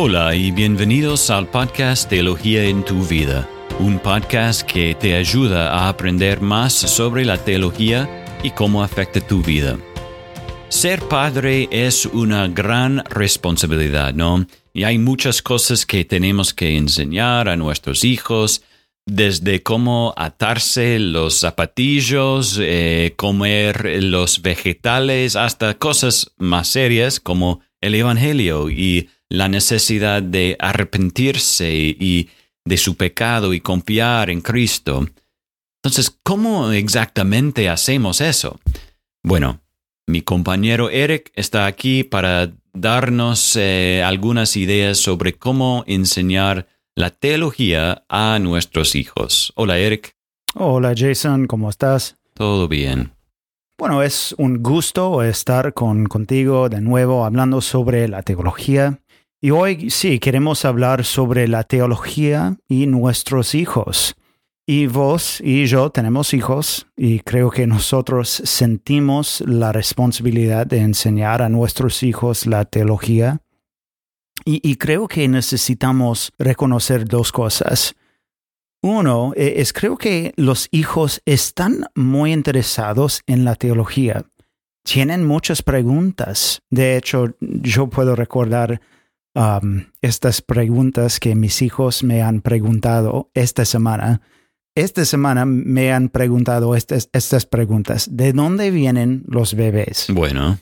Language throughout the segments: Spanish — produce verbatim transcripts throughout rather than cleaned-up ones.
Hola y bienvenidos al podcast Teología en tu Vida, un podcast que te ayuda a aprender más sobre la teología y cómo afecta tu vida. Ser padre es una gran responsabilidad, ¿no? Y hay muchas cosas que tenemos que enseñar a nuestros hijos, desde cómo atarse los zapatillos, eh, comer los vegetales, hasta cosas más serias como el Evangelio y la necesidad de arrepentirse y de su pecado y confiar en Cristo. Entonces, ¿cómo exactamente hacemos eso? Bueno, mi compañero Eric está aquí para darnos eh, algunas ideas sobre cómo enseñar la teología a nuestros hijos. Hola, Eric. Hola, Jason. ¿Cómo estás? Todo bien. Bueno, es un gusto estar con, contigo de nuevo hablando sobre la teología. Y hoy sí, queremos hablar sobre la teología y nuestros hijos. Y vos y yo tenemos hijos y creo que nosotros sentimos la responsabilidad de enseñar a nuestros hijos la teología. Y, y creo que necesitamos reconocer dos cosas. Uno es creo que los hijos están muy interesados en la teología. Tienen muchas preguntas. De hecho, yo puedo recordar um, estas preguntas que mis hijos me han preguntado esta semana. Esta semana me han preguntado estas, estas preguntas. ¿De dónde vienen los bebés? Bueno.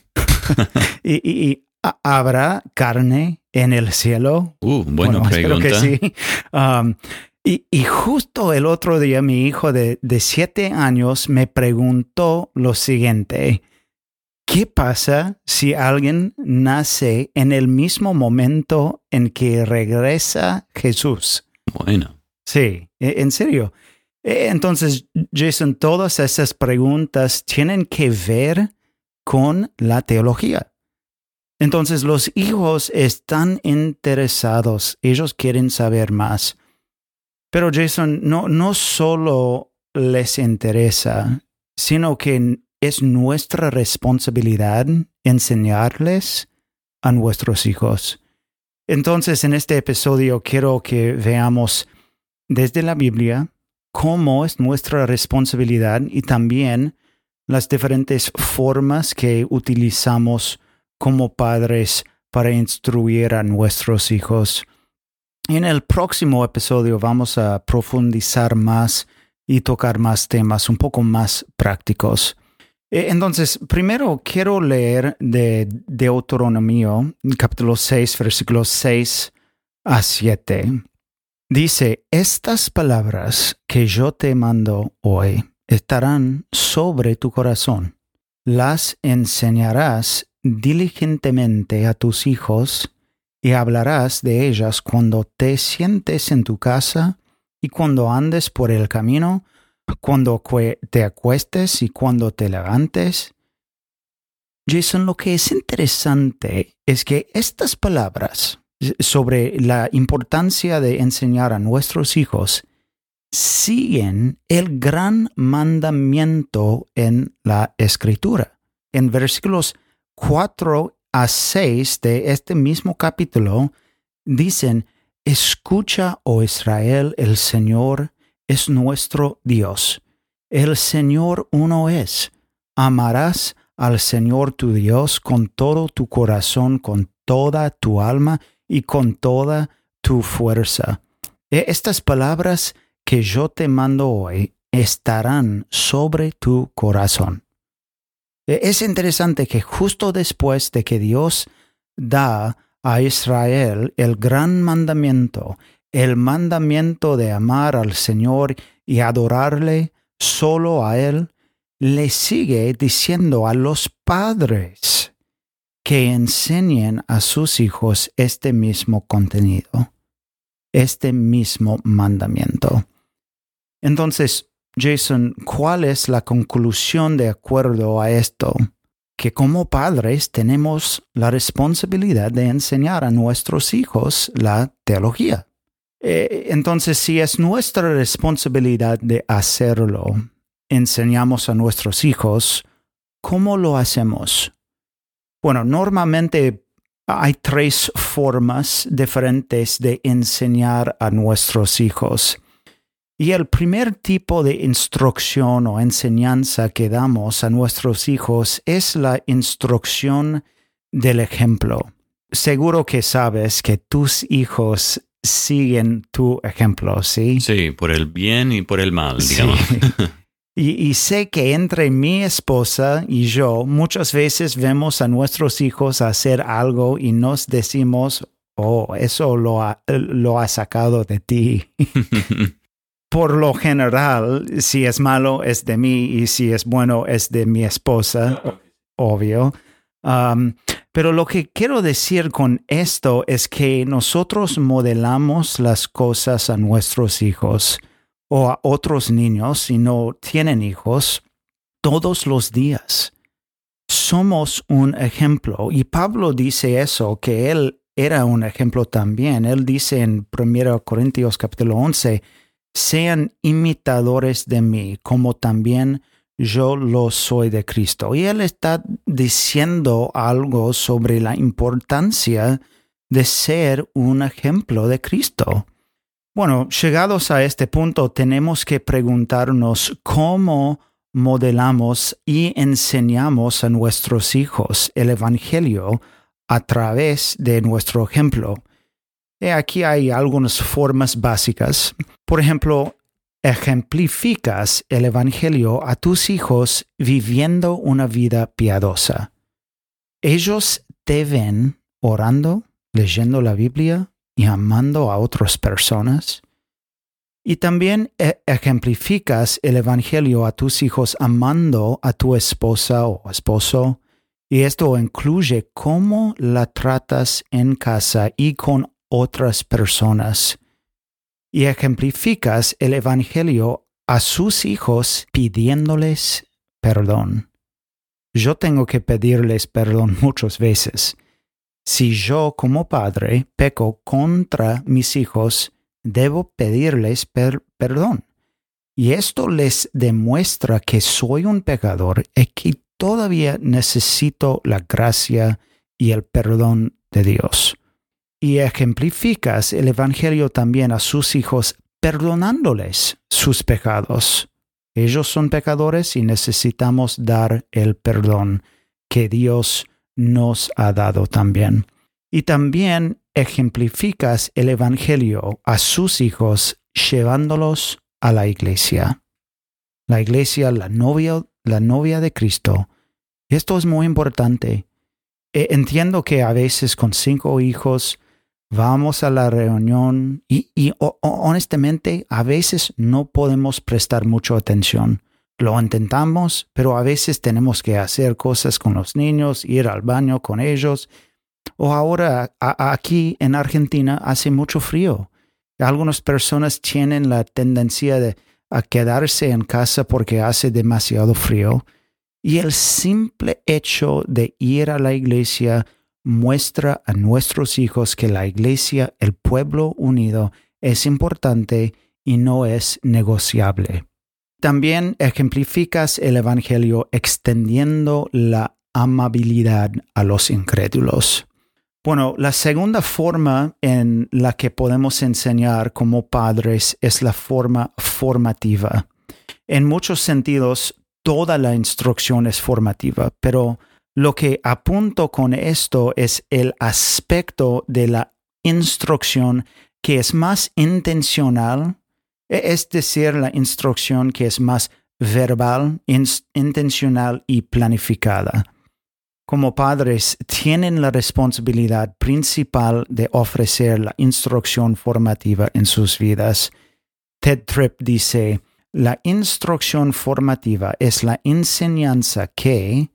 y, y, y ¿habrá carne en el cielo? Uh, buena bueno, pregunta. Espero que sí. Um, y, y justo el otro día mi hijo de, de siete años me preguntó lo siguiente. ¿Qué pasa si alguien nace en el mismo momento en que regresa Jesús? Bueno. Sí, en serio. Entonces, Jason, todas esas preguntas tienen que ver con la teología. Entonces, los hijos están interesados. Ellos quieren saber más. Pero, Jason, no, no solo les interesa, sino que es nuestra responsabilidad enseñarles a nuestros hijos. Entonces, en este episodio quiero que veamos desde la Biblia cómo es nuestra responsabilidad y también las diferentes formas que utilizamos como padres para instruir a nuestros hijos. En el próximo episodio vamos a profundizar más y tocar más temas un poco más prácticos. Entonces, primero quiero leer de Deuteronomio, capítulo seis, versículos seis a siete. Dice, estas palabras que yo te mando hoy estarán sobre tu corazón. Las enseñarás diligentemente a tus hijos y hablarás de ellas cuando te sientes en tu casa y cuando andes por el camino, cuando te acuestes y cuando te levantes. Jason, lo que es interesante es que estas palabras sobre la importancia de enseñar a nuestros hijos siguen el gran mandamiento en la Escritura. En versículos cuatro a seis de este mismo capítulo dicen, escucha, oh Israel, el Señor es nuestro Dios. El Señor uno es. Amarás al Señor tu Dios con todo tu corazón, con toda tu alma y con toda tu fuerza. Estas palabras que yo te mando hoy estarán sobre tu corazón. Es interesante que justo después de que Dios da a Israel el gran mandamiento, el mandamiento de amar al Señor y adorarle solo a Él, le sigue diciendo a los padres que enseñen a sus hijos este mismo contenido, este mismo mandamiento. Entonces, Jason, ¿cuál es la conclusión de acuerdo a esto? Que como padres tenemos la responsabilidad de enseñar a nuestros hijos la teología. Eh, entonces, si es nuestra responsabilidad de hacerlo, enseñamos a nuestros hijos, ¿cómo lo hacemos? Bueno, normalmente hay tres formas diferentes de enseñar a nuestros hijos. Y el primer tipo de instrucción o enseñanza que damos a nuestros hijos es la instrucción del ejemplo. Seguro que sabes que tus hijos siguen tu ejemplo, ¿sí? Sí, por el bien y por el mal, digamos. Sí. Y, y sé que entre mi esposa y yo muchas veces vemos a nuestros hijos hacer algo y nos decimos, oh, eso lo ha, lo ha sacado de ti. Por lo general, si es malo es de mí y si es bueno es de mi esposa, obvio. Um, pero lo que quiero decir con esto es que nosotros modelamos las cosas a nuestros hijos o a otros niños si no tienen hijos todos los días. Somos un ejemplo y Pablo dice eso, que él era un ejemplo también. Él dice en primero Corintios capítulo once, sean imitadores de mí, como también yo lo soy de Cristo. Y él está diciendo algo sobre la importancia de ser un ejemplo de Cristo. Bueno, llegados a este punto, tenemos que preguntarnos cómo modelamos y enseñamos a nuestros hijos el Evangelio a través de nuestro ejemplo. Aquí hay algunas formas básicas. Por ejemplo, ejemplificas el Evangelio a tus hijos viviendo una vida piadosa. Ellos te ven orando, leyendo la Biblia y amando a otras personas. Y también e- ejemplificas el Evangelio a tus hijos amando a tu esposa o esposo. Y esto incluye cómo la tratas en casa y con otras personas. Y ejemplificas el Evangelio a sus hijos pidiéndoles perdón. Yo tengo que pedirles perdón muchas veces. Si yo como padre peco contra mis hijos, debo pedirles per- perdón. Y esto les demuestra que soy un pecador y que todavía necesito la gracia y el perdón de Dios. Y ejemplificas el Evangelio también a sus hijos perdonándoles sus pecados. Ellos son pecadores y necesitamos dar el perdón que Dios nos ha dado también. Y también ejemplificas el Evangelio a sus hijos llevándolos a la iglesia. La iglesia, la novia, la novia de Cristo. Esto es muy importante. Entiendo que a veces con cinco hijos vamos a la reunión y, y o, honestamente a veces no podemos prestar mucha atención. Lo intentamos, pero a veces tenemos que hacer cosas con los niños, ir al baño con ellos. O ahora a, aquí en Argentina hace mucho frío. Algunas personas tienen la tendencia de a quedarse en casa porque hace demasiado frío. Y el simple hecho de ir a la iglesia muestra a nuestros hijos que la iglesia, el pueblo unido, es importante y no es negociable. También ejemplificas el Evangelio extendiendo la amabilidad a los incrédulos. Bueno, la segunda forma en la que podemos enseñar como padres es la forma formativa. En muchos sentidos, toda la instrucción es formativa, pero lo que apunto con esto es el aspecto de la instrucción que es más intencional, es decir, la instrucción que es más verbal, in- intencional y planificada. Como padres, tienen la responsabilidad principal de ofrecer la instrucción formativa en sus vidas. Ted Tripp dice, la instrucción formativa es la enseñanza que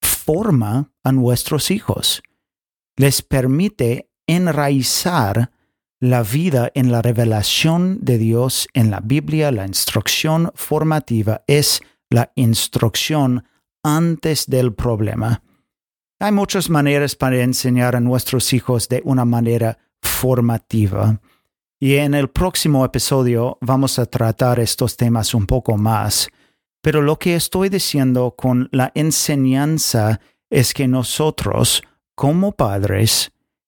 forma a nuestros hijos. Les permite enraizar la vida en la revelación de Dios en la Biblia. La instrucción formativa es la instrucción antes del problema. Hay muchas maneras para enseñar a nuestros hijos de una manera formativa. Y en el próximo episodio vamos a tratar estos temas un poco más. Pero lo que estoy diciendo con la enseñanza es que nosotros, como padres,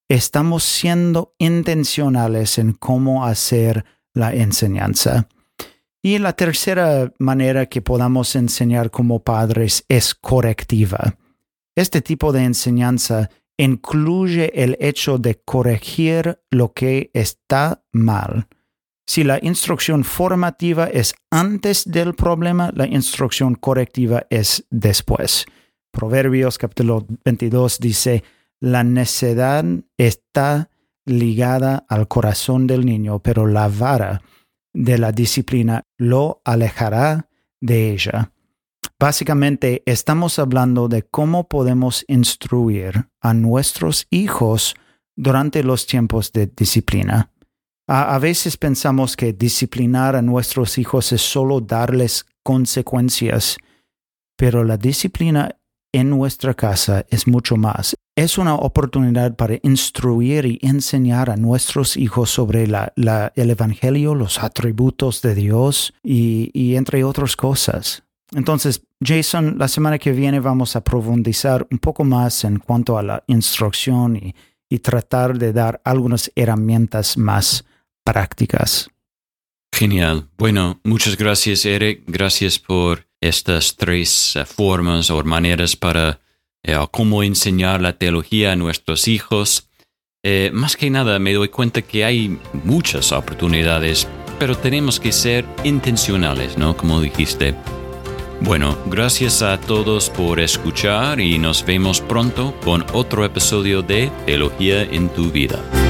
estamos siendo intencionales en cómo hacer la enseñanza. Y la tercera manera que podamos enseñar como padres es correctiva. Este tipo de enseñanza incluye el hecho de corregir lo que está mal. Si la instrucción formativa es antes del problema, la instrucción correctiva es después. Proverbios capítulo veintidós dice, la necedad está ligada al corazón del niño, pero la vara de la disciplina lo alejará de ella. Básicamente, estamos hablando de cómo podemos instruir a nuestros hijos durante los tiempos de disciplina. A, a veces pensamos que disciplinar a nuestros hijos es solo darles consecuencias, pero la disciplina en nuestra casa es mucho más. Es una oportunidad para instruir y enseñar a nuestros hijos sobre la, la, el Evangelio, los atributos de Dios y, y entre otras cosas. Entonces, Jason, la semana que viene vamos a profundizar un poco más en cuanto a la instrucción y, y tratar de dar algunas herramientas más prácticas. Genial. Bueno, muchas gracias, Eric. Gracias por estas tres uh, formas o maneras para uh, cómo enseñar la teología a nuestros hijos. Eh, más que nada me doy cuenta que hay muchas oportunidades, pero tenemos que ser intencionales, ¿no? Como dijiste. Bueno, gracias a todos por escuchar y nos vemos pronto con otro episodio de Teología en tu Vida.